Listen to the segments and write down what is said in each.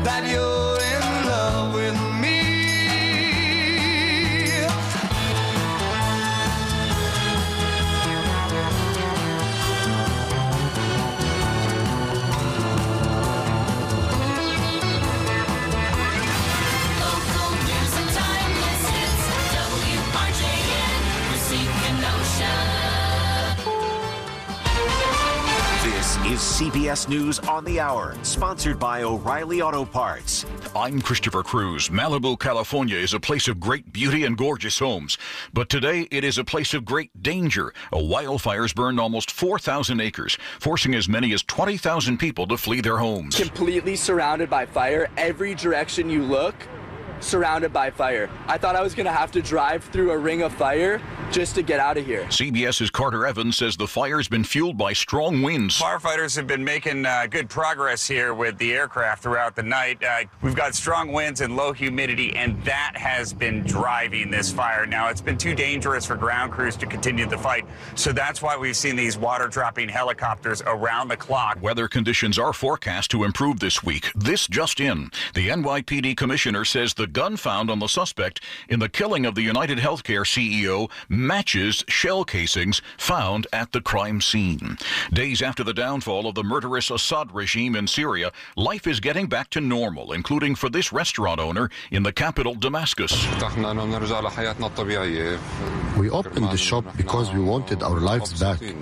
that you're in love with me. Is CBS News on the Hour, sponsored by O'Reilly Auto Parts. I'm Christopher Cruz. Malibu, California is a place of great beauty and gorgeous homes. But today it is a place of great danger. A wildfire's burned almost 4,000 acres, forcing as many as 20,000 people to flee their homes. Completely surrounded by fire. Every direction you look, surrounded by fire. I thought I was going to have to drive through a ring of fire just to get out of here. CBS's Carter Evans says the fire's been fueled by strong winds. Firefighters have been making good progress here with the aircraft throughout the night. We've got strong winds and low humidity, and that has been driving this fire. Now, it's been too dangerous for ground crews to continue the fight, so that's why we've seen these water-dropping helicopters around the clock. Weather conditions are forecast to improve this week. This just in. The NYPD commissioner says the gun found on the suspect in the killing of the United Healthcare CEO matches shell casings found at the crime scene. Days after the downfall of the murderous Assad regime in Syria, life is getting back to normal, including for this restaurant owner in the capital, Damascus. We opened the shop because we wanted our lives back. We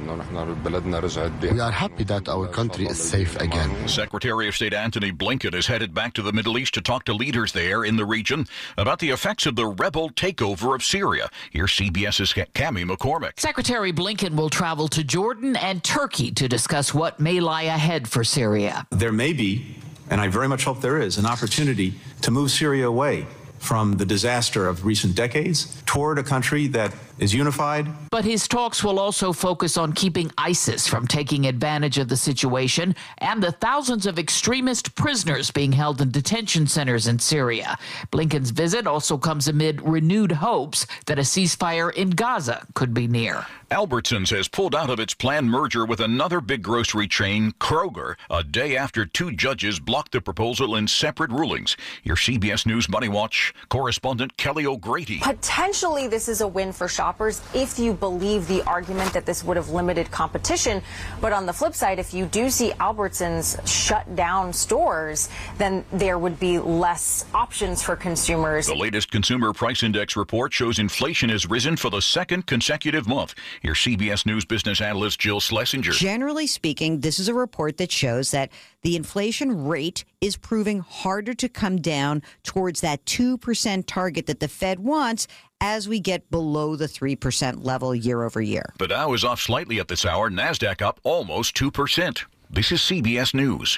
are happy that our country is safe again. Secretary of State Antony Blinken is headed back to the Middle East to talk to leaders there in the region about the effects of the rebel takeover of Syria. Here's CBS's Cami McCormick. Secretary Blinken will travel to Jordan and Turkey to discuss what may lie ahead for Syria. There may be, and I very much hope there is, an opportunity to move Syria away from the disaster of recent decades toward a country that is unified. But his talks will also focus on keeping ISIS from taking advantage of the situation and the thousands of extremist prisoners being held in detention centers in Syria. Blinken's visit also comes amid renewed hopes that a ceasefire in Gaza could be near. Albertsons has pulled out of its planned merger with another big grocery chain, Kroger, a day after two judges blocked the proposal in separate rulings. Your CBS News Money Watch correspondent Kelly O'Grady. Potentially this is a win for shoppers if you believe the argument that this would have limited competition. But on the flip side, if you do see Albertsons shut down stores, then there would be less options for consumers. The latest Consumer Price Index report shows inflation has risen for the second consecutive month. Here's CBS News business analyst Jill Schlesinger. Generally speaking, this is a report that shows that the inflation rate is proving harder to come down towards that 2% target that the Fed wants as we get below the 3% level year over year. The Dow is off slightly at this hour. NASDAQ up almost 2%. This is CBS News.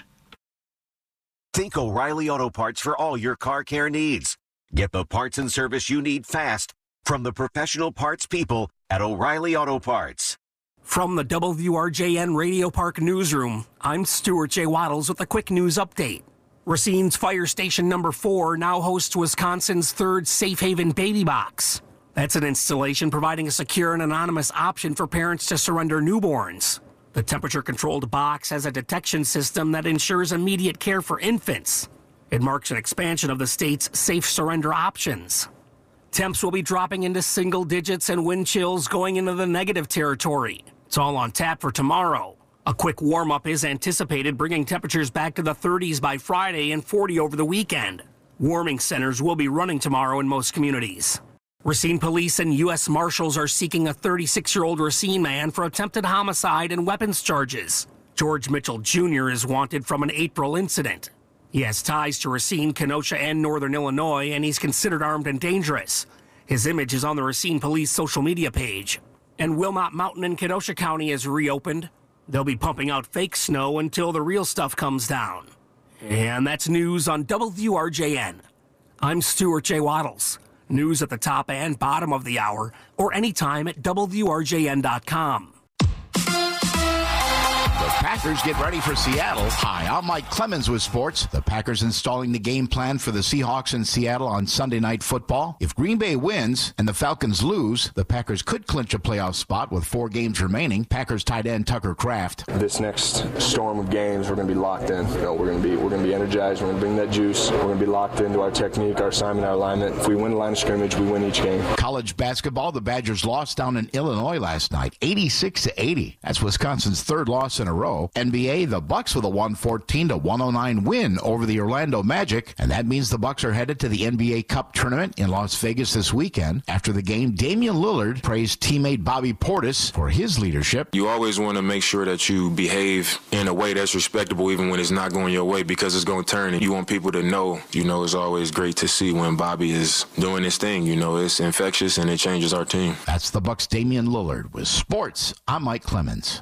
Think O'Reilly Auto Parts for all your car care needs. Get the parts and service you need fast from the professional parts people at O'Reilly Auto Parts. From the WRJN Radio Park Newsroom, I'm Stuart J. Waddles with a quick news update. Racine's Fire Station Number 4 now hosts Wisconsin's third Safe Haven Baby Box. That's an installation providing a secure and anonymous option for parents to surrender newborns. The temperature-controlled box has a detection system that ensures immediate care for infants. It marks an expansion of the state's safe surrender options. Temps will be dropping into single digits and wind chills going into the negative territory. It's all on tap for tomorrow. A quick warm-up is anticipated, bringing temperatures back to the 30s by Friday and 40 over the weekend. Warming centers will be running tomorrow in most communities. Racine Police and U.S. Marshals are seeking a 36-year-old Racine man for attempted homicide and weapons charges. George Mitchell Jr. is wanted from an April incident. He has ties to Racine, Kenosha, and Northern Illinois, and he's considered armed and dangerous. His image is on the Racine Police social media page. And Wilmot Mountain in Kenosha County is reopened. They'll be pumping out fake snow until the real stuff comes down. And that's news on WRJN. I'm Stuart J. Waddles. News at the top and bottom of the hour, or anytime at WRJN.com. The Packers get ready for Seattle. Hi, I'm Mike Clemens with sports. The Packers installing the game plan for the Seahawks in Seattle on Sunday Night Football. If Green Bay wins and the Falcons lose, the Packers could clinch a playoff spot with 4 games remaining. Packers tight end Tucker Kraft. This next storm of games, we're going to be locked in. We're going to be energized. We're going to bring that juice. We're going to be locked into our technique, our assignment, our alignment. If we win the line of scrimmage, we win each game. College basketball, the Badgers lost down in Illinois last night, 86-80. That's Wisconsin's 3rd loss in a row. NBA, the Bucks with a 114-109 win over the Orlando Magic, and that means the Bucks are headed to the NBA Cup tournament in Las Vegas this weekend. After the game, Damian Lillard praised teammate Bobby Portis for his leadership. You always want to make sure that you behave in a way that's respectable even when it's not going your way, because it's going to turn, and you want people to know. It's always great to see when Bobby is doing his thing. It's infectious and it changes our team. That's the Bucks' Damian Lillard. With sports, I'm Mike Clemens.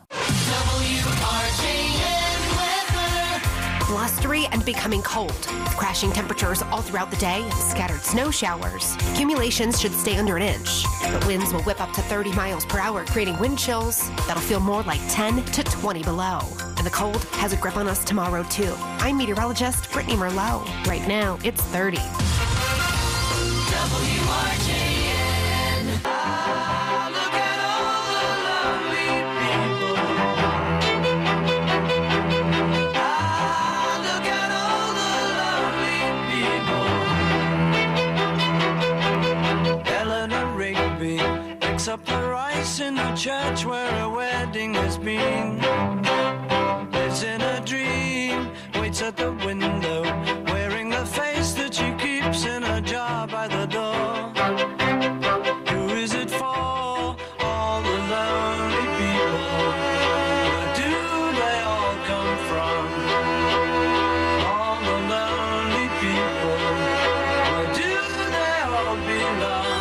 Blustery and becoming cold, with crashing temperatures all throughout the day and scattered snow showers. Accumulations should stay under an inch, but winds will whip up to 30 miles per hour, creating wind chills that'll feel more like 10 to 20 below. And the cold has a grip on us tomorrow, too. I'm meteorologist Brittany Merlot. Right now, it's 30. Up the rice in the church where a wedding has been. Lives in a dream, waits at the window, wearing the face that she keeps in a jar by the door. Who is it for? All the lonely people. Where do they all come from? All the lonely people. Where do they all belong?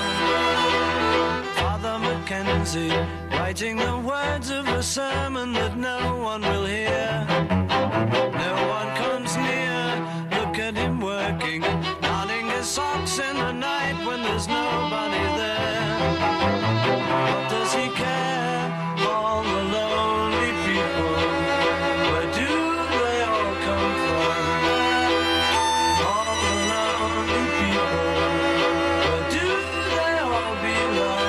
Mackenzie, writing the words of a sermon that no one will hear. No one comes near. Look at him working, darning his socks in the night when there's nobody there. What does he care? All the lonely people. Where do they all come from? All the lonely people. Where do they all belong?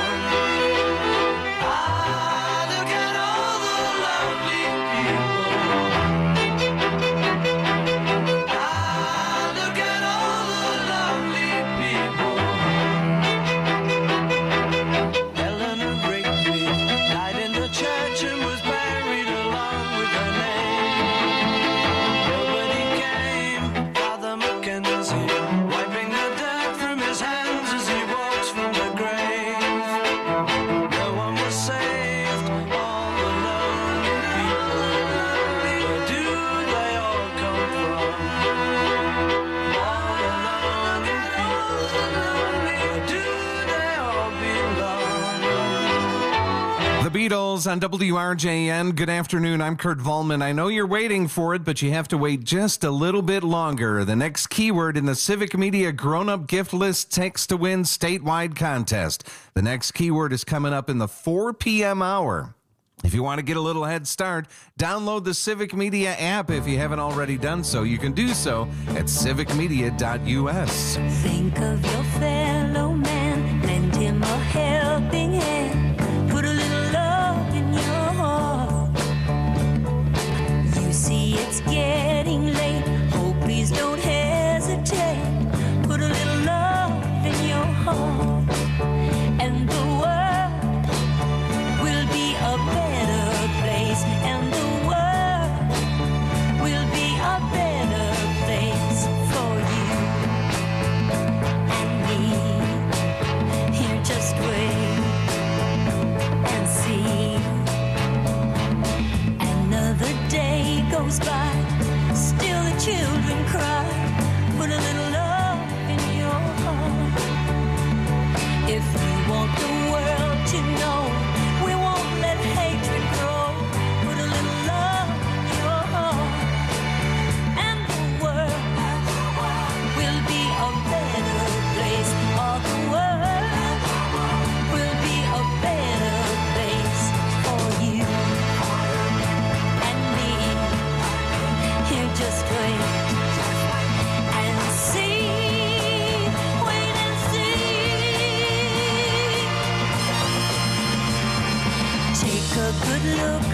Beatles on WRJN. Good afternoon. I'm Kurt Volman. I know you're waiting for it, but you have to wait just a little bit longer. The next keyword in the Civic Media Grown-Up Gift List Text to Win statewide contest. The next keyword is coming up in the 4 p.m. hour. If you want to get a little head start, download the Civic Media app if you haven't already done so. You can do so at civicmedia.us. Think of your fellow man, lend him a helping hand, put a little love in your heart. You see it's getting late, oh please don't hesitate, put a little love in your heart, and the world will be a better place, and the world will be a better place for you and me. Here, just wait and see. Another day goes by, still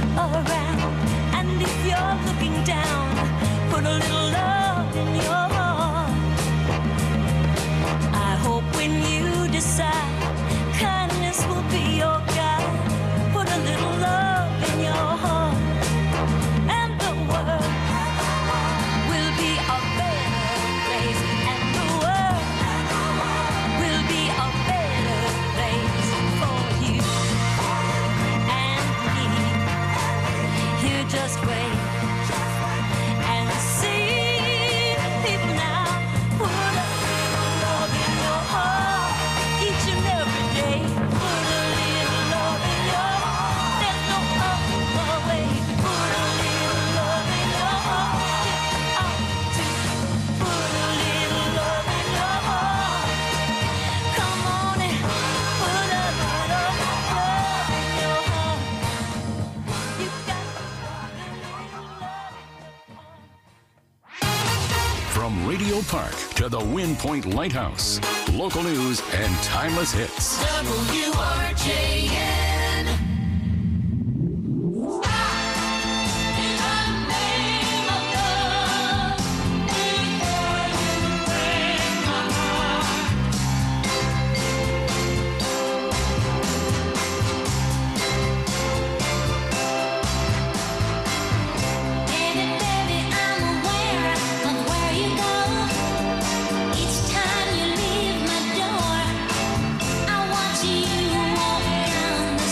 around. And if you're looking down, put a little love in your heart. I hope when you decide, kindness will be your guide. Put a little love in your heart, and the world will be a better place. And the world will be a better place for you and me. You just wait and see people now. Put a little love in your heart each and every day. Put a little love in your heart. There's no other way. Put a little love in your heart. You ought to put a little love in your heart. Come on and put a little love in your heart. You got From Radio Park to the Wind Point Lighthouse, local news and timeless hits. WRJN. Each time you leave my door, I watch you walk down the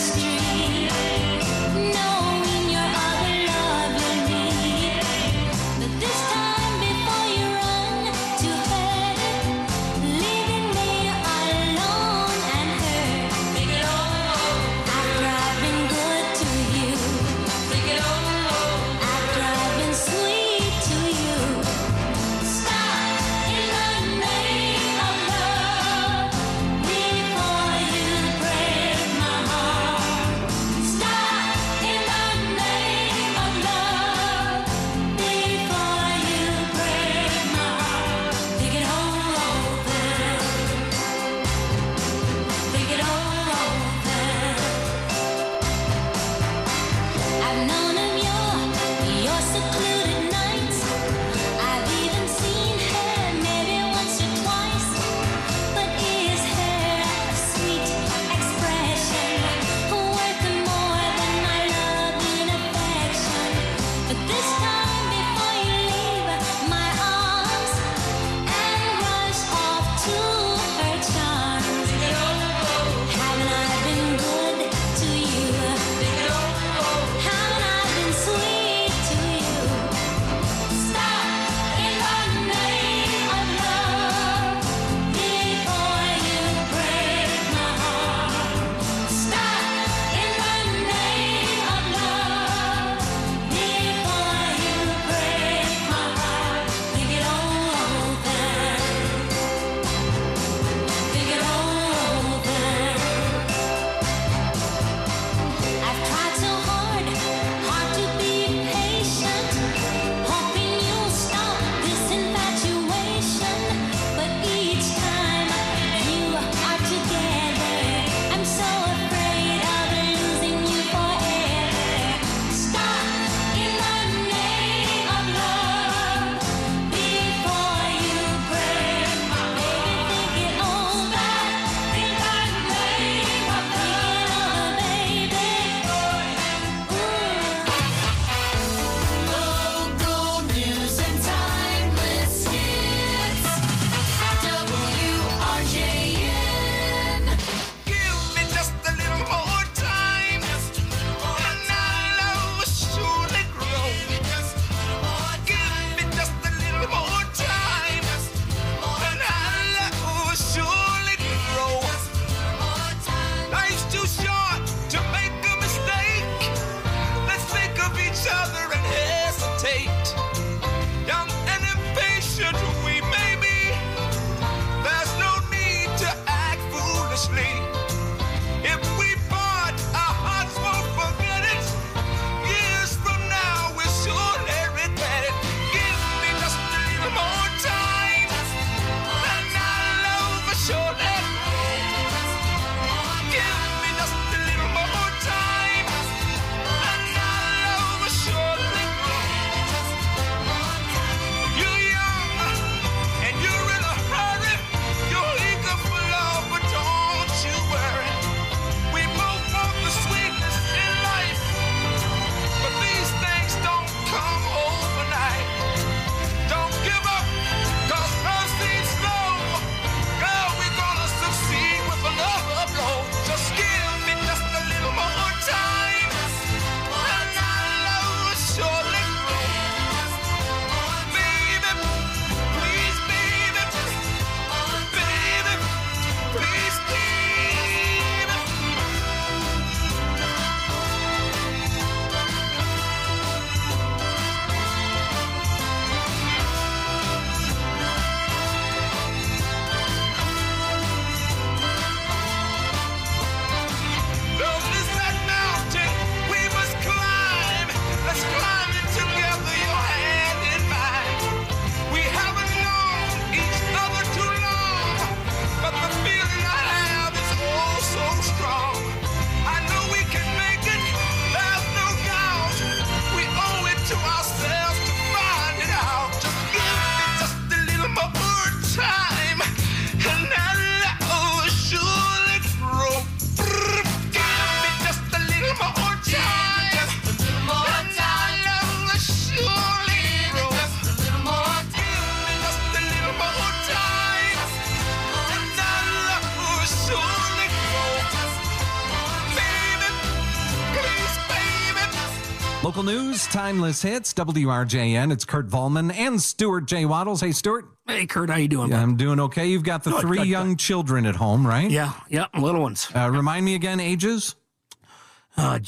Local news, timeless hits, WRJN. It's Kurt Volman and Stuart J. Waddles. Hey, Stuart. Hey, Kurt, how you doing? I'm doing okay. You've got the three young children at home, right? Yeah, little ones. Remind me again, ages? 3,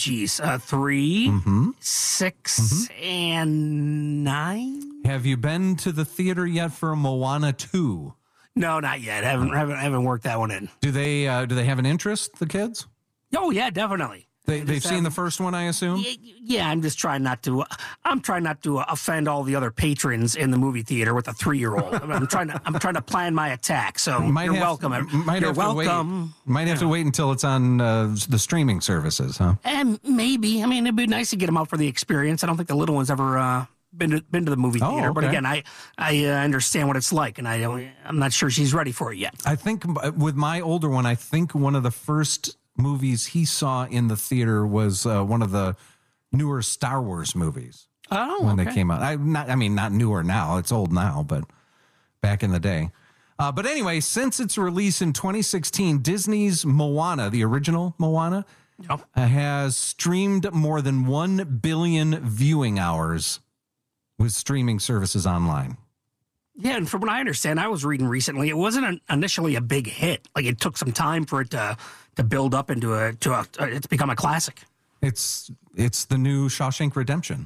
6, and 9. Have you been to the theater yet for Moana 2? No, not yet. Haven't worked that one in. Do they have an interest, the kids? Oh yeah, definitely. They've seen the first one, I assume. Yeah, I'm just trying not to. I'm trying not to offend all the other patrons in the movie theater with a 3-year-old. I'm trying to plan my attack. So you're welcome. You're welcome. Might have to wait until it's on the streaming services, huh? And maybe. I mean, it'd be nice to get them out for the experience. I don't think the little one's ever been to the movie theater. Okay. But again, I understand what it's like, and I'm not sure she's ready for it yet. I think with my older one, I think one of the first movies he saw in the theater was one of the newer Star Wars movies. When they came out. Not newer now. It's old now, but back in the day. But anyway, since its release in 2016, Disney's Moana, the original Moana, has streamed more than 1 billion viewing hours with streaming services online. Yeah, and from what I understand, I was reading recently, it wasn't initially a big hit. Like, it took some time for it to build up into to become a classic. It's the new Shawshank Redemption.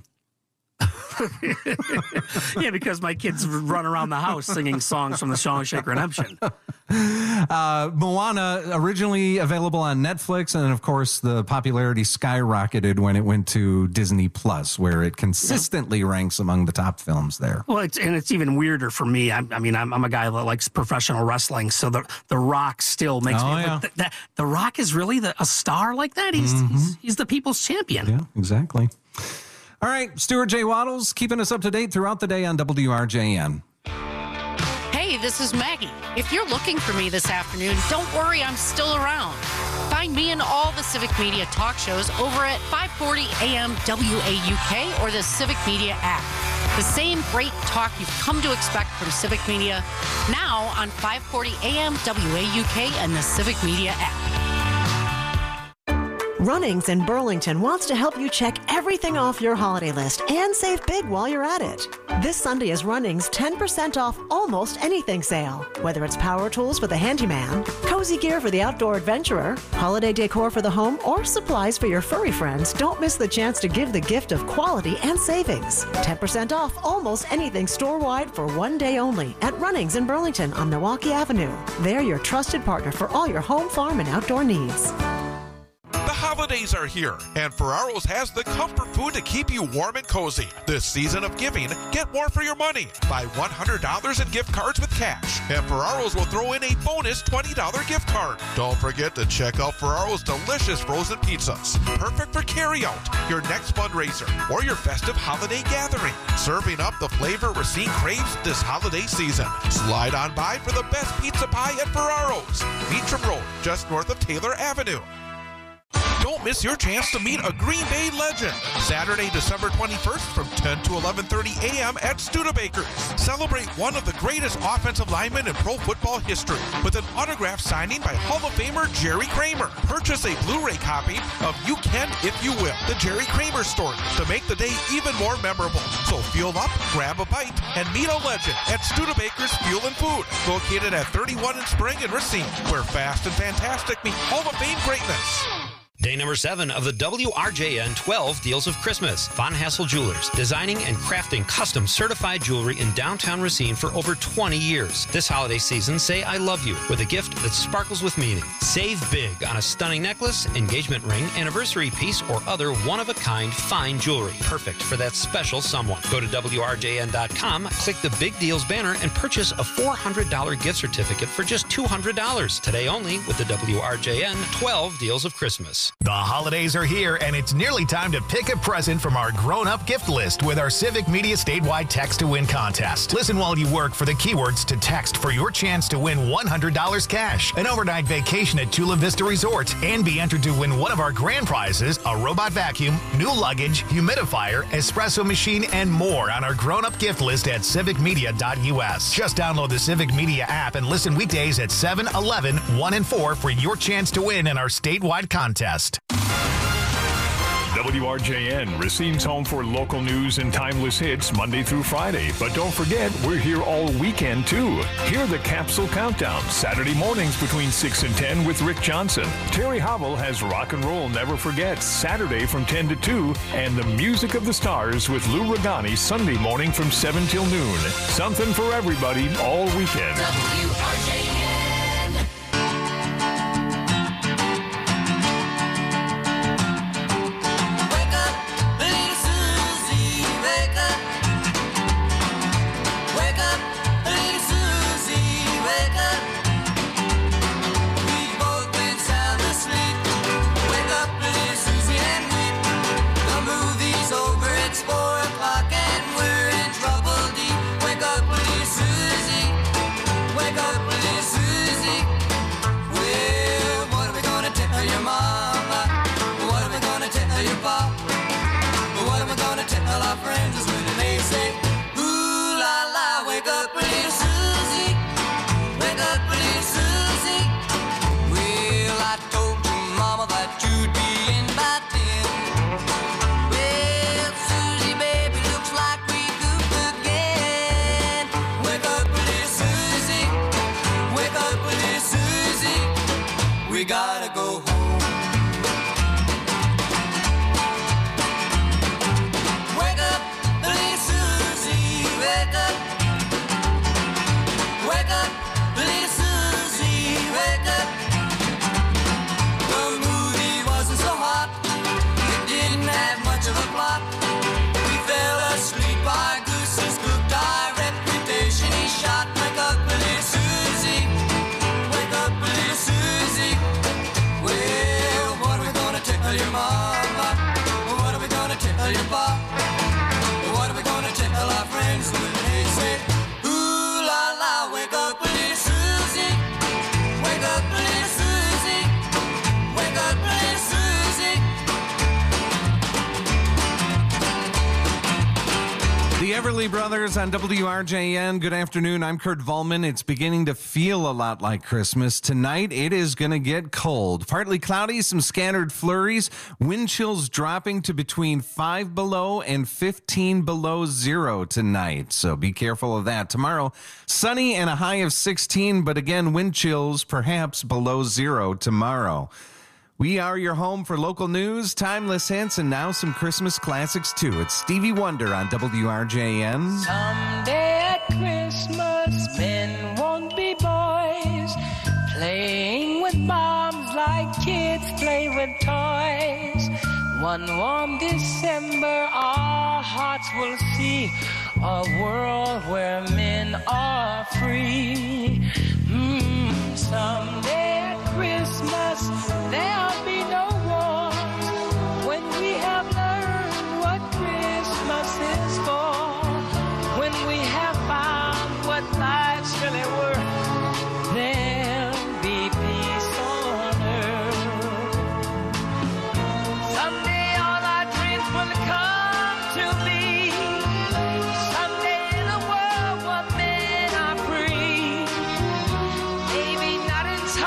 Yeah, because my kids run around the house singing songs from the Shawshank Redemption. Moana, originally available on Netflix, and of course the popularity skyrocketed when it went to Disney Plus, where it consistently ranks among the top films there. Well, it's even weirder for me. I'm a guy that likes professional wrestling, so the Rock still makes me like that. The Rock is really a star like that. He's the people's champion. Yeah, exactly. All right, Stuart J. Waddles keeping us up to date throughout the day on WRJN. Hey, this is Maggie. If you're looking for me this afternoon, don't worry, I'm still around. Find me in all the Civic Media talk shows over at 540 AM WAUK or the Civic Media app. The same great talk you've come to expect from Civic Media, now on 540 AM WAUK and the Civic Media app. Runnings in Burlington wants to help you check everything off your holiday list and save big while you're at it. This Sunday is Runnings 10% off almost anything sale. Whether it's power tools for the handyman, cozy gear for the outdoor adventurer, holiday decor for the home, or supplies for your furry friends, don't miss the chance to give the gift of quality and savings. 10% off almost anything store-wide for one day only at Runnings in Burlington on Milwaukee Avenue. They're your trusted partner for all your home, farm, and outdoor needs. The holidays are here, and Ferraro's has the comfort food to keep you warm and cozy. This season of giving, get more for your money. Buy $100 in gift cards with cash, and Ferraro's will throw in a bonus $20 gift card. Don't forget to check out Ferraro's delicious frozen pizzas. Perfect for carryout, your next fundraiser, or your festive holiday gathering. Serving up the flavor Racine craves this holiday season. Slide on by for the best pizza pie at Ferraro's. Beecham Road, just north of Taylor Avenue. Don't miss your chance to meet a Green Bay legend. Saturday, December 21st from 10 to 11:30 a.m. at Studebaker's. Celebrate one of the greatest offensive linemen in pro football history with an autograph signing by Hall of Famer Jerry Kramer. Purchase a Blu-ray copy of You Can If You Will, the Jerry Kramer story, to make the day even more memorable. So fuel up, grab a bite, and meet a legend at Studebaker's Fuel and Food, located at 31 in Spring and Racine, where fast and fantastic meet Hall of Fame greatness. Day number 7 of the WRJN 12 Deals of Christmas. Von Hassel Jewelers, designing and crafting custom certified jewelry in downtown Racine for over 20 years. This holiday season, say I love you with a gift that sparkles with meaning. Save big on a stunning necklace, engagement ring, anniversary piece, or other one-of-a-kind fine jewelry. Perfect for that special someone. Go to WRJN.com, click the Big Deals banner, and purchase a $400 gift certificate for just $200. Today only with the WRJN 12 Deals of Christmas. The holidays are here, and it's nearly time to pick a present from our grown-up gift list with our Civic Media statewide Text to Win contest. Listen while you work for the keywords to text for your chance to win $100 cash, an overnight vacation at Chula Vista Resort, and be entered to win one of our grand prizes, a robot vacuum, new luggage, humidifier, espresso machine, and more on our grown-up gift list at civicmedia.us. Just download the Civic Media app and listen weekdays at 7, 11, 1, and 4 for your chance to win in our statewide contest. WRJN, Racine's home for local news and timeless hits Monday through Friday. But don't forget, we're here all weekend, too. Hear the Capsule Countdown, Saturday mornings between 6 and 10 with Rick Johnson. Terry Hobble has Rock and Roll Never Forgets, Saturday from 10 to 2. And the Music of the Stars with Lou Regani, Sunday morning from 7 till noon. Something for everybody all weekend. WRJN. We gotta go home. Wake up, little Susie, wake up. Wake up, little Susie, wake up. The movie wasn't so hot, it didn't have much of a plot. We fell asleep, our gooses cooked, our reputation is shot. Wake up, little Susie, wake up, little Susie. Well, what are we gonna tell your mama? What are we gonna tell your pop? What are we gonna tell our friends when they say, ooh la la, wake up, little Susie. Wake up, little Susie. Wake up, little Susie. The Everly Brothers on WRJN. Good afternoon. I'm Kurt Volman. It's beginning to feel a lot like Christmas. Tonight, it is going to get cold. Partly cloudy, some scattered flurries. Wind chills dropping to between 5 below and 15 below zero tonight. So be careful of that. Tomorrow, sunny and a high of 16, but again, wind chills perhaps below zero tomorrow. We are your home for local news, timeless hits, and now some Christmas classics, too. It's Stevie Wonder on WRJN. Someday at Christmas, men won't be boys, playing with bombs like kids play with toys. One warm December, our hearts will see a world where men are free. Someday at Christmas, there'll be no wars when we have learned what Christmas is for. When we have found what life's really worth, there'll be peace on earth. Someday all our dreams will come to be. Someday in a world where men are free. Maybe not in time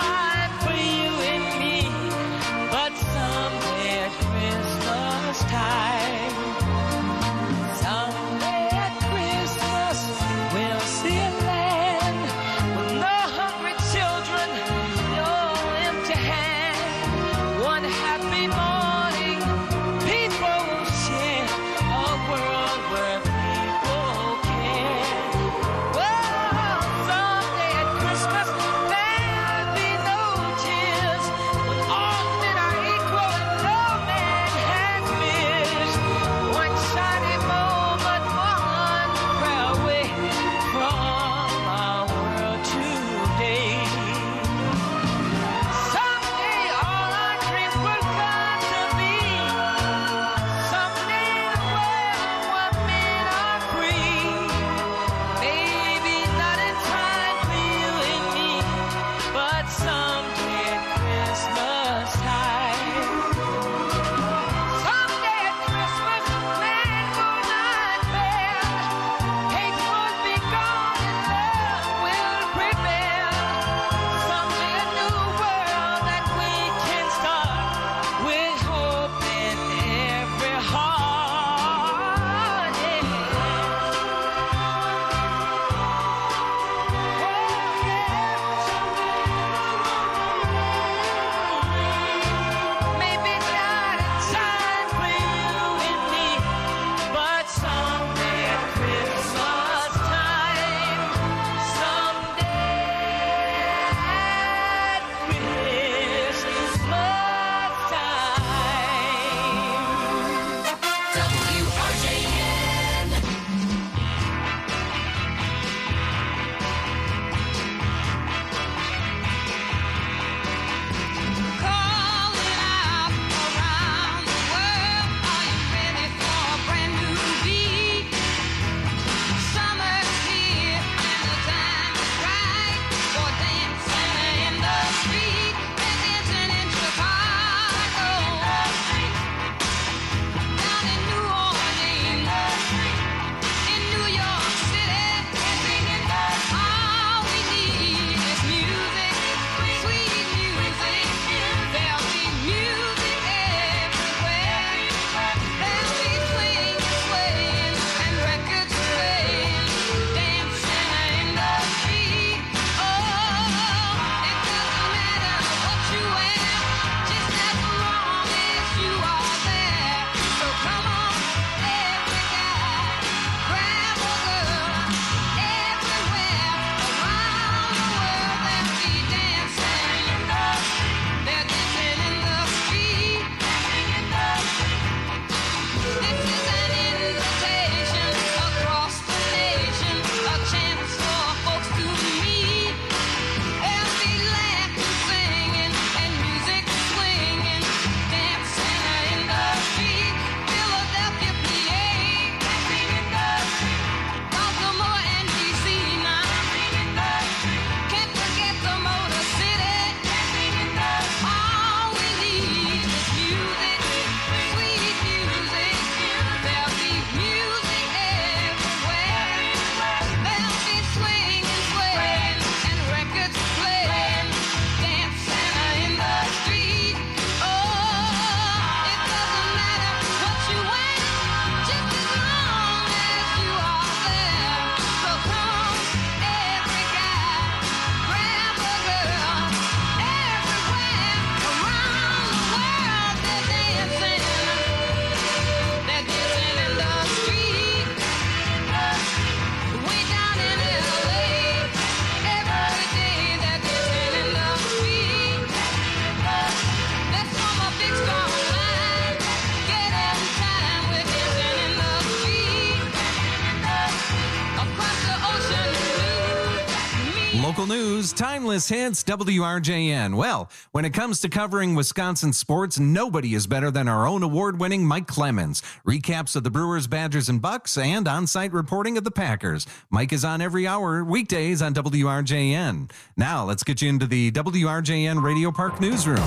Local news, timeless hits, WRJN. Well, when it comes to covering Wisconsin sports, nobody is better than our own award-winning Mike Clemens. Recaps of the Brewers, Badgers, and Bucks, and on-site reporting of the Packers. Mike is on every hour, weekdays on WRJN. Now, let's get you into the WRJN Radio Park newsroom.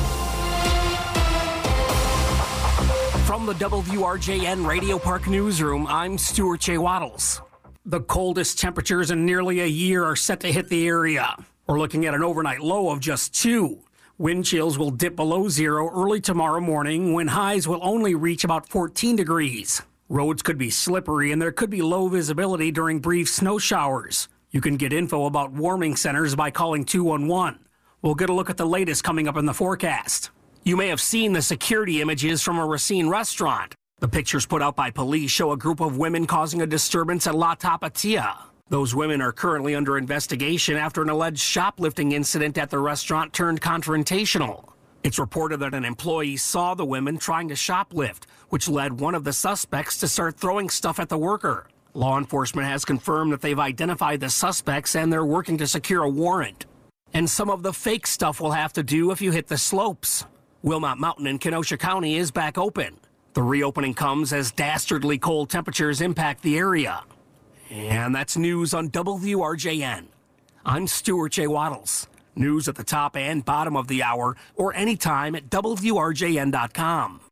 From the WRJN Radio Park newsroom, I'm Stuart J. Waddles. The coldest temperatures in nearly a year are set to hit the area. We're looking at an overnight low of just 2. Wind chills will dip below 0 early tomorrow morning when highs will only reach about 14 degrees. Roads could be slippery and there could be low visibility during brief snow showers. You can get info about warming centers by calling 211. We'll get a look at the latest coming up in the forecast. You may have seen the security images from a Racine restaurant. The pictures put out by police show a group of women causing a disturbance at La Tapatia. Those women are currently under investigation after an alleged shoplifting incident at the restaurant turned confrontational. It's reported that an employee saw the women trying to shoplift, which led one of the suspects to start throwing stuff at the worker. Law enforcement has confirmed that they've identified the suspects and they're working to secure a warrant. And some of the fake stuff will have to do if you hit the slopes. Wilmot Mountain in Kenosha County is back open. The reopening comes as dastardly cold temperatures impact the area. And that's news on WRJN. I'm Stuart J. Waddles. News at the top and bottom of the hour or anytime at WRJN.com.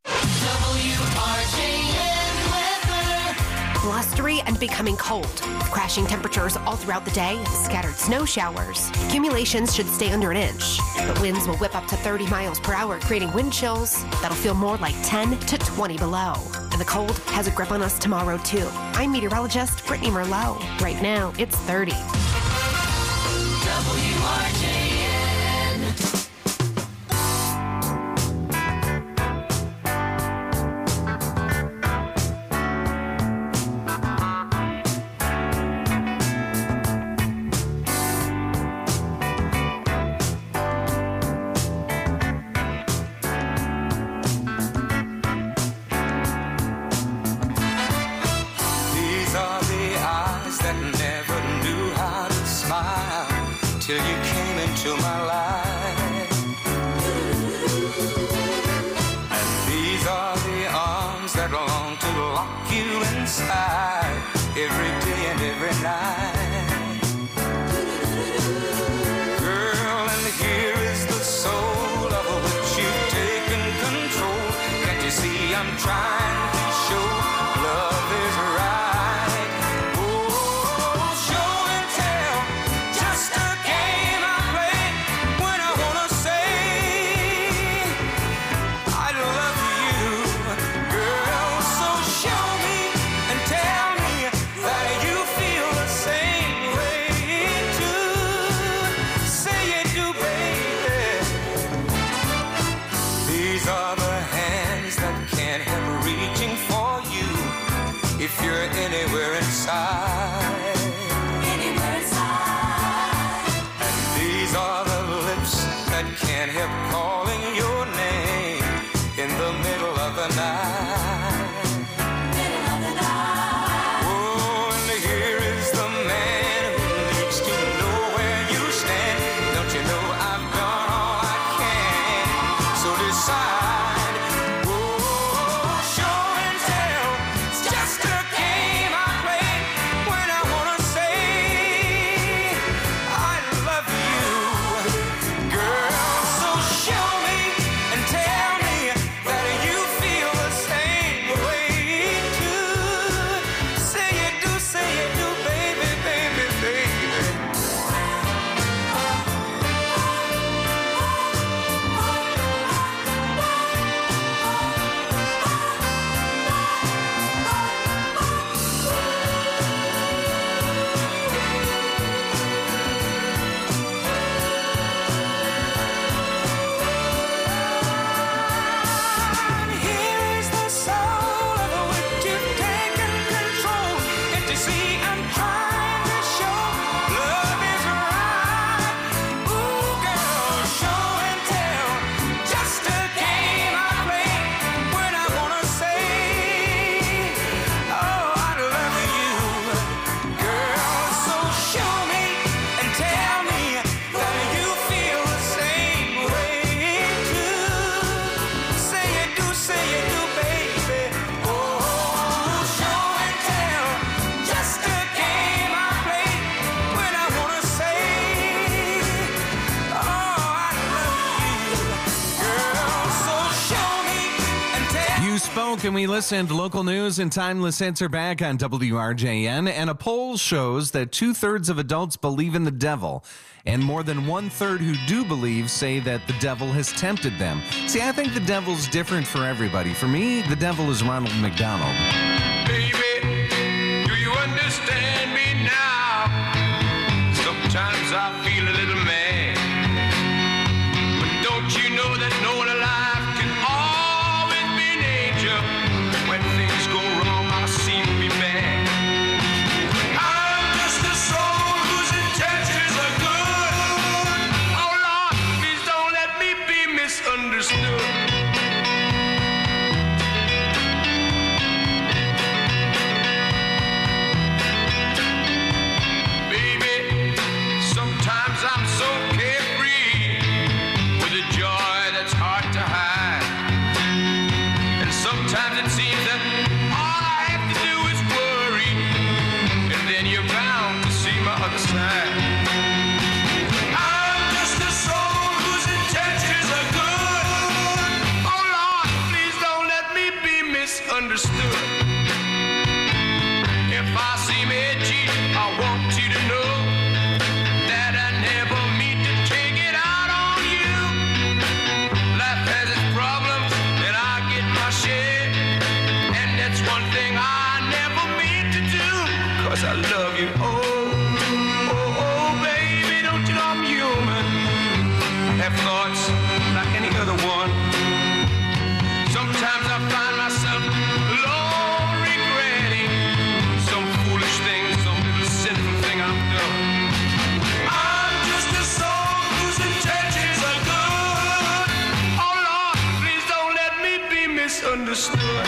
Blustery and becoming cold. Crashing temperatures all throughout the day and scattered snow showers. Accumulations should stay under an inch, but winds will whip up to 30 miles per hour, creating wind chills that'll feel more like 10 to 20 below. And the cold has a grip on us tomorrow, too. I'm meteorologist Brittany Merlot. Right now, it's 30. WRJN. Till you came into my life. And these are the arms that long to lock you inside every day and every night. Girl, and here is the soul of which you've taken control. Can't you see I'm trying to show love is right? spoke and we listened. Local news and timeless hits are back on WRJN, and a poll shows that 2/3 of adults believe in the devil, and more than 1/3 who do believe say that the devil has tempted them. See, I think the devil's different for everybody. For me, the devil is Ronald McDonald. Baby, do you understand me now? Sometimes I feel a little mad, but don't you know that no one alive can always be an angel? When things go wrong, I seem to be bad. I'm just a soul whose intentions are good. Oh Lord, please don't let me be misunderstood. I'm so carefree with a joy that's hard to hide, and sometimes it seems that all I have to do is worry, and then you're bound to see my other side. I'm just a soul whose intentions are good. Oh Lord, please don't let me be misunderstood. If I seem edgy, I want you to know that I never mean to take it out on you. Life has its problems, and I get my share, and that's one thing I never mean to do, 'cause I love you. Oh, baby, don't you know I'm human? Have thoughts like any other one. Sometimes I find myself alone regretting some foolish thing, some little sinful thing I've done. I'm just a soul whose intentions are good. Oh Lord, please don't let me be misunderstood.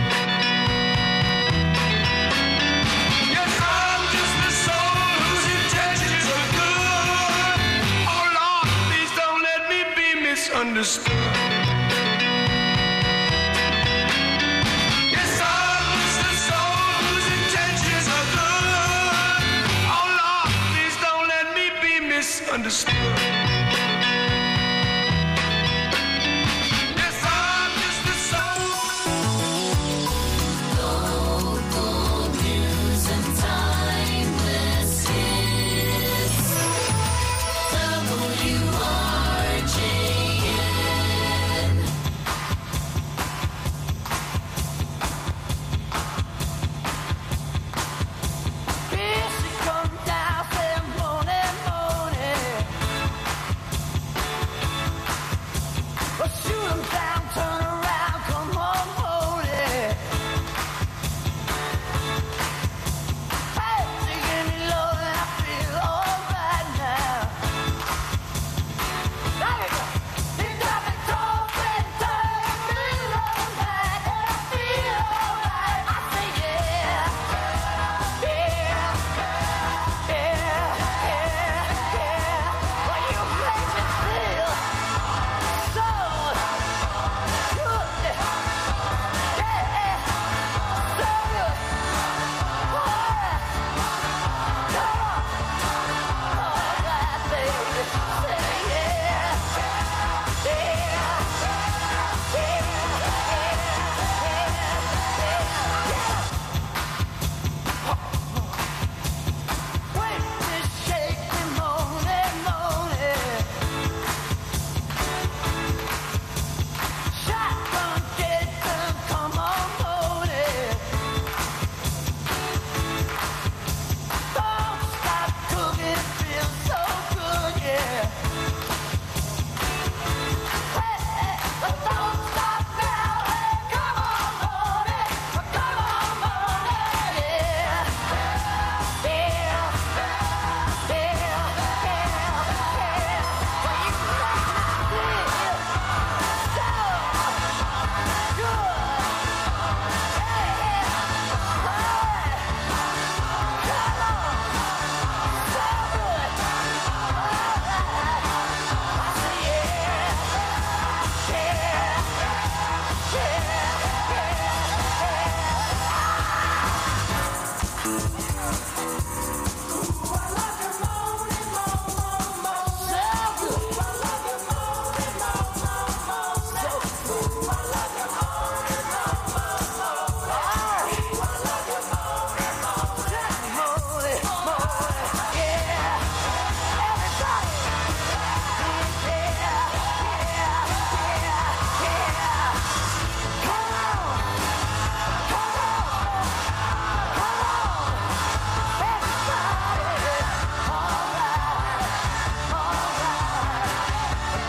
Yes, I'm just a soul whose intentions are good. Oh Lord, please don't let me be misunderstood. Yes, I'm just a soul whose intentions are good. Oh Lord, please don't let me be misunderstood. Yes, I'm just a soul. Local news and timeless hits. WRJN. Here she comes down, say morning, morning.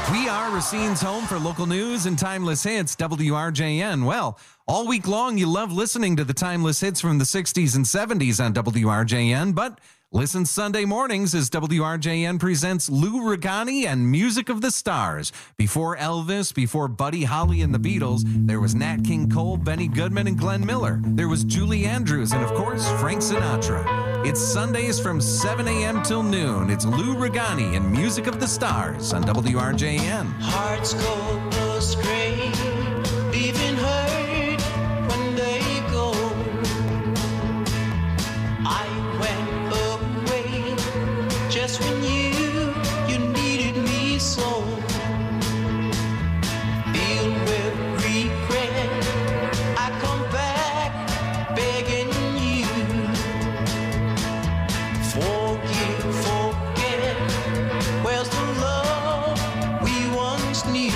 We are Racine's home for local news and timeless hits, WRJN. Well, all week long, you love listening to the timeless hits from the 60s and 70s on WRJN, but listen Sunday mornings as WRJN presents Lou Regani and Music of the Stars. Before Elvis, before Buddy Holly and the Beatles, there was Nat King Cole, Benny Goodman, and Glenn Miller. There was Julie Andrews, and of course, Frank Sinatra. It's Sundays from 7 a.m. till noon. It's Lou Regani and Music of the Stars on WRJN. Hearts go astray, leaving hurt when they go. I went away just when you needed me so. Filled with regret, I come back begging you. Forget, where's the love we once knew?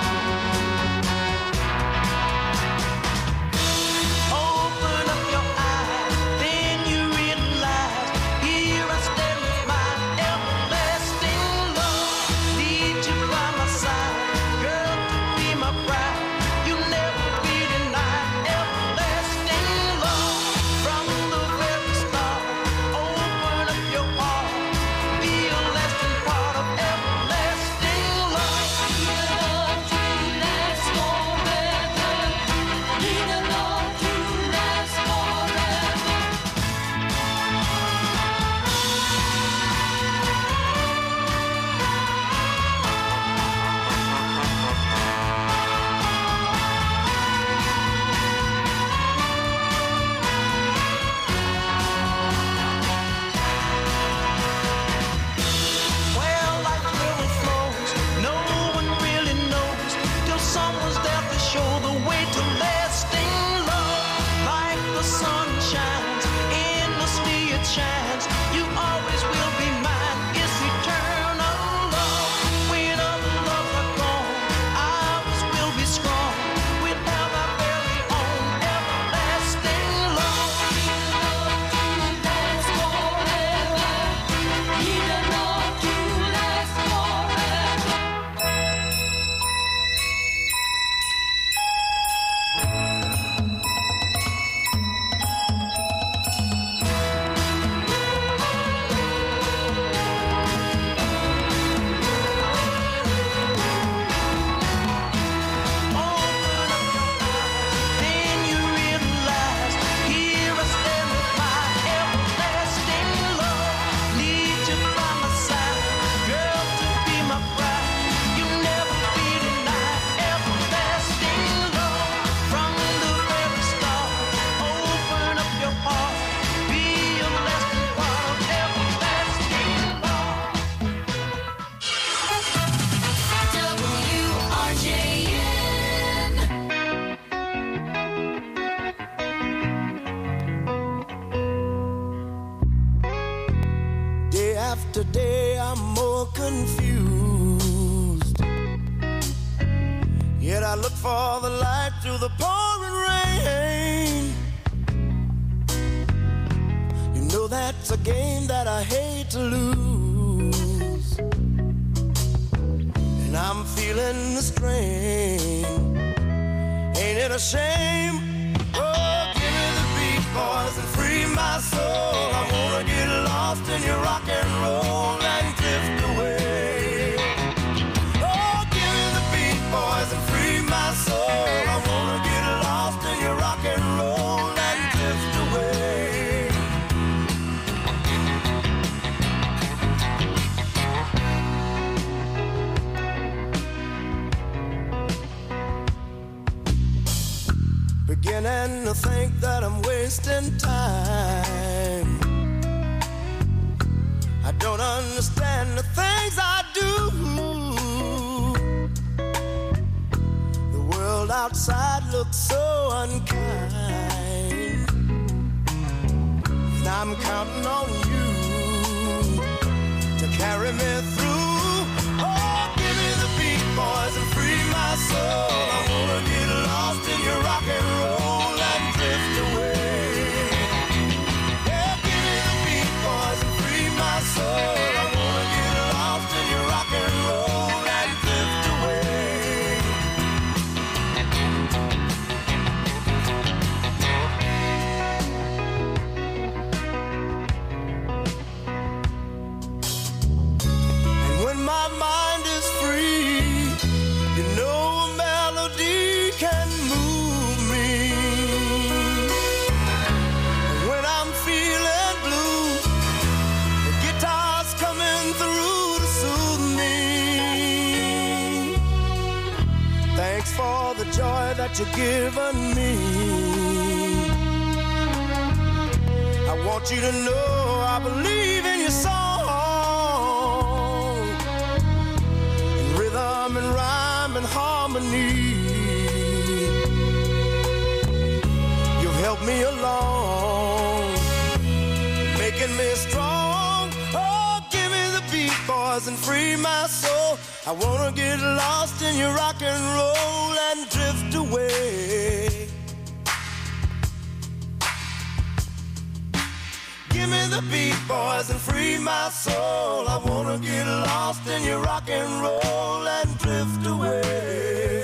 Open up your eyes, then you realize, here I stand with my everlasting love. Need you by my side, girl, to be my bride. You never be denied everlasting love from the very start. Open up your heart, be a lasting part of everlasting love. Love to last forever. Need a love to last forever. Well, like river flows, no one really knows till someone's there to show the way to lasting love. Like the sun shines, endlessly it shines. You always will be mine. It's eternal love. When other loves are gone, ours will be strong. We'll have our very own everlasting love. Last forever. Need a love to last forever. Then you realize, here I stand with my everlasting love. Need you by my side, girl, to be my bride. You never be denied everlasting love from the very start. Open up your heart, be a lasting part of everlasting love. WRJN. Day after day, I'm more confused. Yet I look for the light through the pouring rain. You know that's a game that I hate to lose. And I'm feeling the strain. Ain't it a shame? Oh, give me the beat, boys, and free my soul. I wanna get lost in your rock and roll and drift away. Oh, give me the beat, boys, and free my soul. I wanna get lost in your rock and roll and drift away. Beginning to think that I'm wasting time. I don't understand the things I do. The world outside looks so unkind. And I'm counting on you to carry me through. Oh, give me the beat, boys, and free my soul. I wanna get lost in your rock and roll and drift away. Yeah, give me the beat, boys, and free my soul. I wanna get lost in your rock and roll and drift away. Thanks for the joy that you've given me. I want you to know I believe in your song, in rhythm and rhyme and harmony. You've helped me along, making me strong. Oh, give me the beat, boys, and free my soul. I wanna get lost in your rock and roll and drift away. Give me the beat, boys, and free my soul. I wanna get lost in your rock and roll and drift away.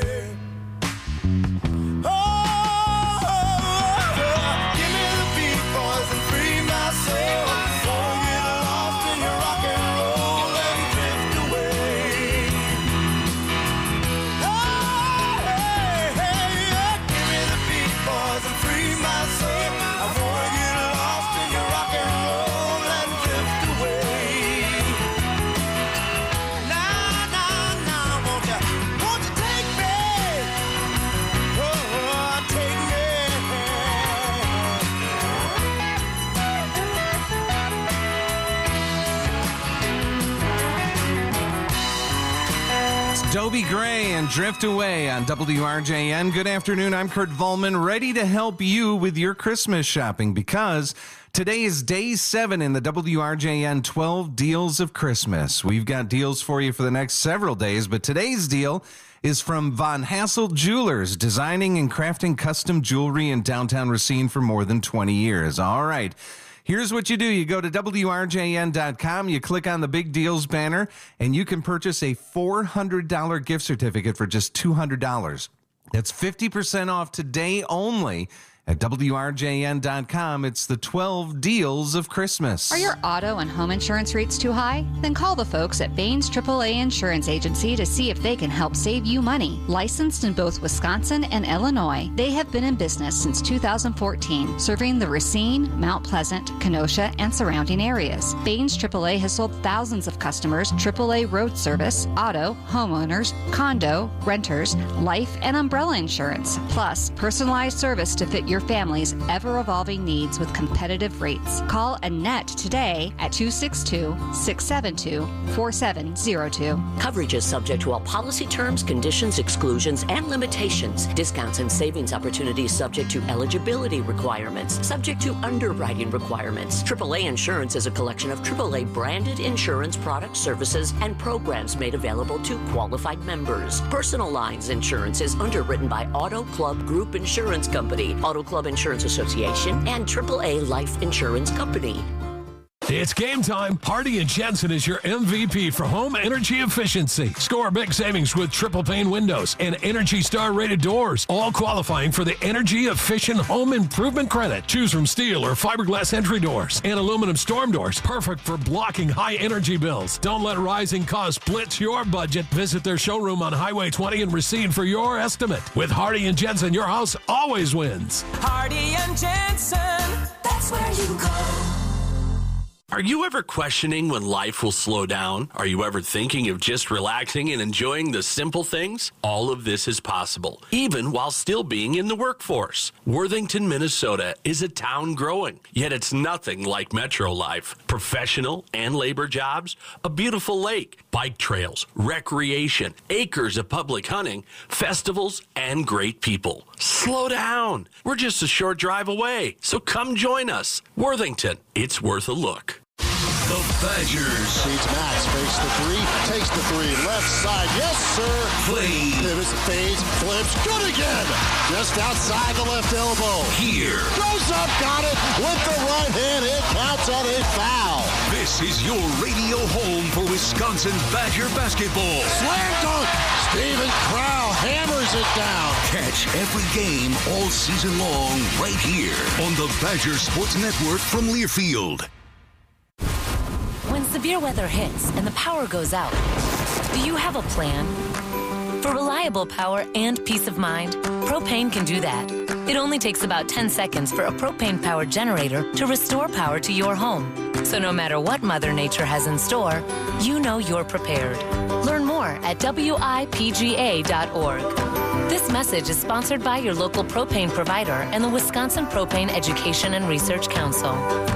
Dobie Gray and Drift Away on WRJN. Good afternoon. I'm Kurt Volman, ready to help you with your Christmas shopping because today is day 7 in the WRJN 12 Deals of Christmas. We've got deals for you for the next several days, but today's deal is from Von Hassel Jewelers, designing and crafting custom jewelry in downtown Racine for more than 20 years. All right. Here's what you do. You go to WRJN.com, you click on the Big Deals banner, and you can purchase a $400 gift certificate for just $200. That's 50% off today only at WRJN.com. It's the 12 Deals of Christmas. Are your auto and home insurance rates too high? Then call the folks at Baines AAA Insurance Agency to see if they can help save you money. Licensed in both Wisconsin and Illinois, they have been in business since 2014, serving the Racine, Mount Pleasant, Kenosha, and surrounding areas. Baines AAA has sold thousands of customers AAA road service, auto, homeowners, condo, renters, life, and umbrella insurance, plus personalized service to fit your family's ever-evolving needs with competitive rates. Call Annette today at 262-672-4702. Coverage is subject to all policy terms, conditions, exclusions, and limitations. Discounts and savings opportunities subject to eligibility requirements, subject to underwriting requirements. AAA Insurance is a collection of AAA branded insurance products, services, and programs made available to qualified members. Personal lines insurance is underwritten by Auto Club Group Insurance Company, Auto Club Insurance Association, and AAA Life Insurance Company. It's game time. Hardy & Jensen is your MVP for home energy efficiency. Score big savings with triple pane windows and Energy Star rated doors, all qualifying for the Energy Efficient Home Improvement Credit. Choose from steel or fiberglass entry doors and aluminum storm doors, perfect for blocking high energy bills. Don't let rising costs blitz your budget. Visit their showroom on Highway 20 in Racine for your estimate. With Hardy & Jensen, your house always wins. Hardy & Jensen, that's where you go. Are you ever questioning when life will slow down? Are you ever thinking of just relaxing and enjoying the simple things? All of this is possible, even while still being in the workforce. Worthington, Minnesota is a town growing, yet it's nothing like metro life. Professional and labor jobs, a beautiful lake, bike trails, recreation, acres of public hunting, festivals, and great people. Slow down. We're just a short drive away, so come join us. Worthington, it's worth a look. The Badgers. Seeds Max, fakes the three, takes the three, left side, yes sir. Play. Pivots, fades, flips, good again. Just outside the left elbow. Here. Goes up, got it, with the right hand, it counts on a foul. This is your radio home for Wisconsin Badger basketball. Slam dunk, Steven Crowl hammers it down. Catch every game all season long right here on the Badger Sports Network from Learfield. When severe weather hits and the power goes out, do you have a plan? For reliable power and peace of mind, Propane can do that. It only takes about 10 seconds for a propane-powered generator to restore power to your home. So no matter what Mother Nature has in store, you know you're prepared. Learn more at WIPGA.org. This message is sponsored by your local propane provider and the Wisconsin Propane Education and Research Council.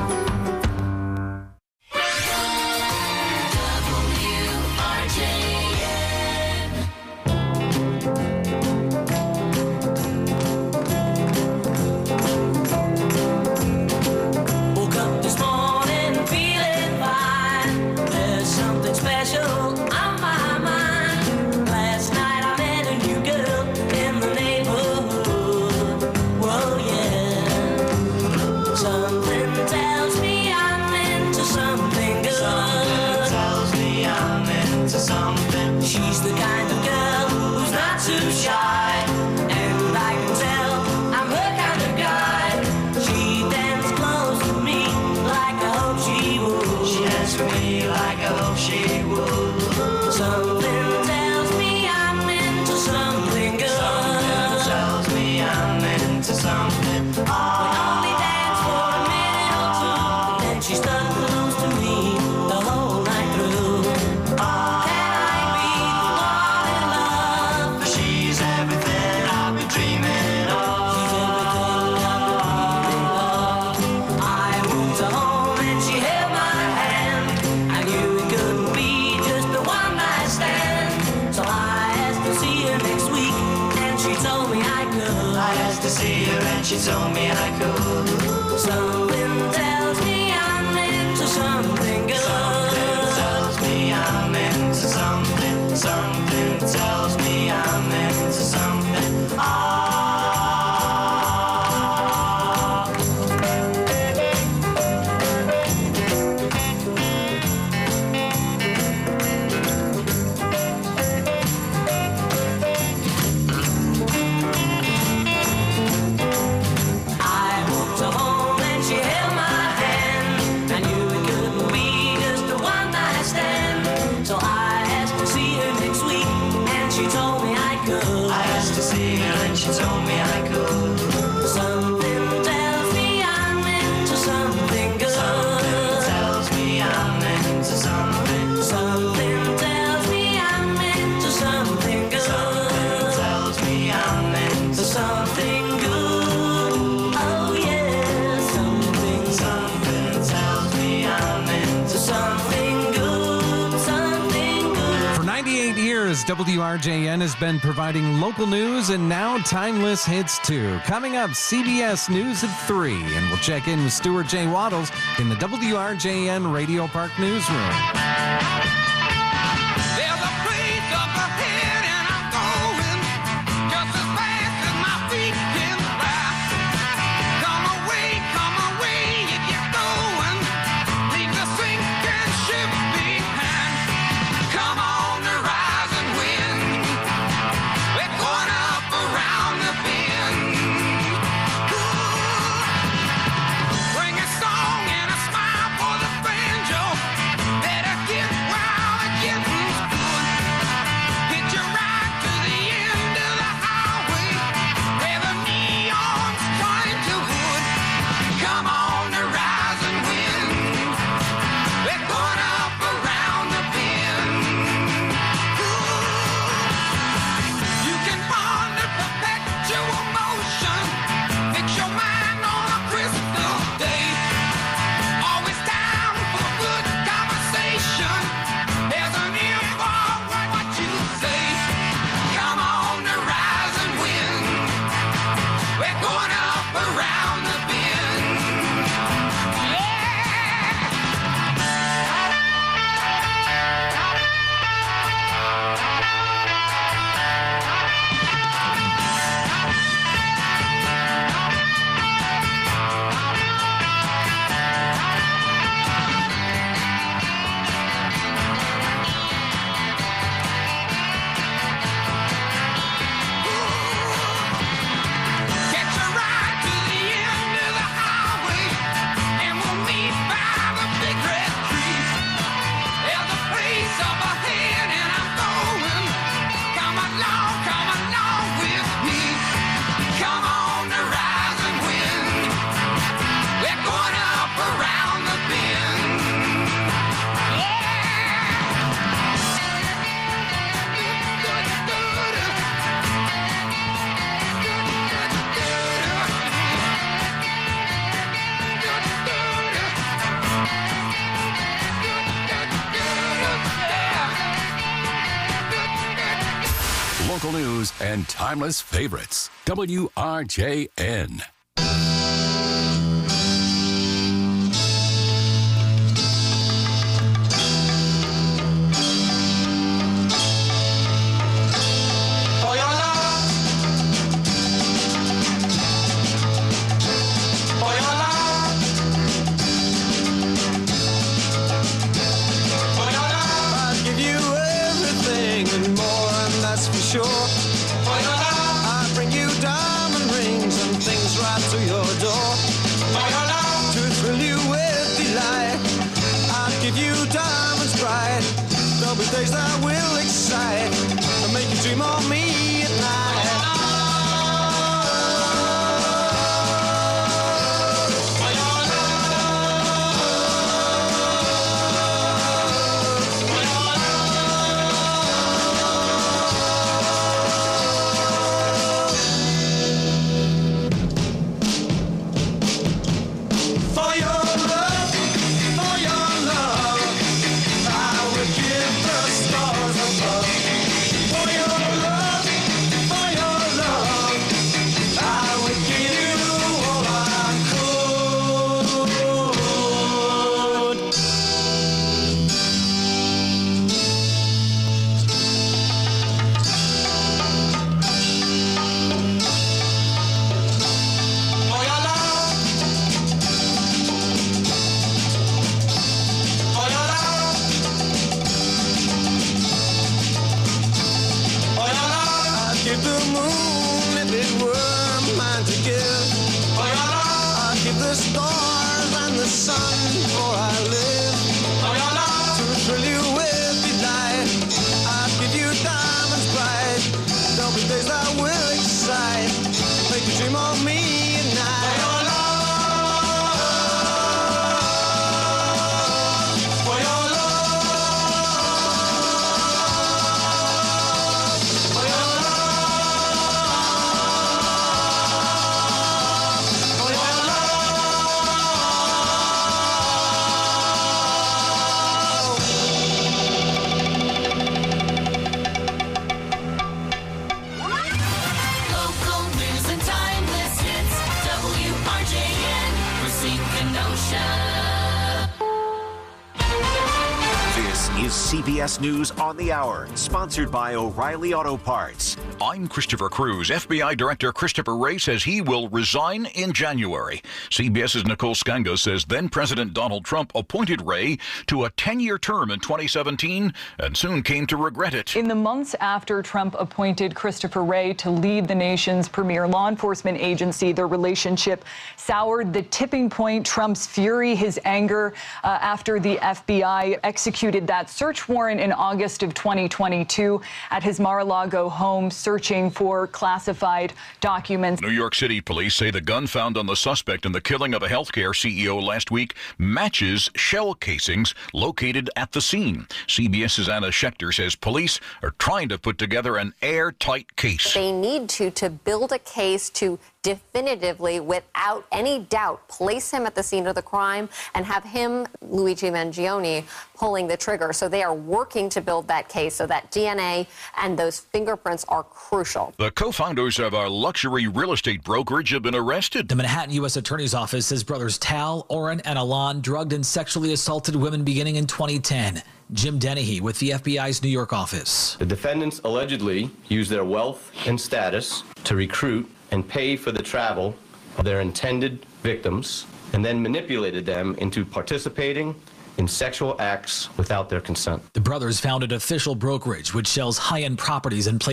She told me I could. Something tells me I'm into something good. Something tells me I'm into something. Something tells me I'm into something. She told me I could. Something tells me I'm into something good. Something tells me I'm into something. Something tells me I'm into something good. Something tells me I'm into something good. Oh yeah, something tells me I'm into something good. Something good. For 98 years, WRJN has been providing local news and now timeless hits too. Coming up, CBS News at 3, and we'll check in with Stuart J. Waddles in the WRJN Radio Park Newsroom. There's a place up ahead and I'm going just as fast as my feet can fly. Come away, you get going. Leave the sinking ship behind. Come on the rising wind. We're going up around the bend. Ooh. Bring a song and a smile for the banjo. Better get wild local news and timeless favorites. WRJN. Sure. I bring you diamond rings and things right to your door. To thrill you with delight, I'll give you diamonds bright. There'll be days that will excite and make you dream of me at night. CBS News on the Hour, sponsored by O'Reilly Auto Parts. I'm Christopher Cruz. FBI Director Christopher Wray says he will resign in January. CBS's Nicole Skanga says then-President Donald Trump appointed Wray to a 10-year term in 2017 and soon came to regret it. In the months after Trump appointed Christopher Wray to lead the nation's premier law enforcement agency, their relationship soured. The tipping point, Trump's fury, his anger after the FBI executed that search warrant in August of 2022 at his Mar-a-Lago home, searching for classified documents. New York City police say the gun found on the suspect in the killing of a healthcare CEO last week matches shell casings located at the scene. CBS's Anna Schechter says police are trying to put together an airtight case. They need to build a case to definitively, without any doubt, place him at the scene of the crime and have him, Luigi Mangione, pulling the trigger. So they are working to build that case so that DNA and those fingerprints are crucial. The co-founders of a luxury real estate brokerage have been arrested. The Manhattan U.S. Attorney's Office says brothers Tal, Oren, and Alon drugged and sexually assaulted women beginning in 2010. Jim Dennehy with the FBI's New York office. The defendants allegedly used their wealth and status to recruit and pay for the travel of their intended victims, and then manipulated them into participating in sexual acts without their consent. The brothers founded Official Brokerage, which sells high-end properties in places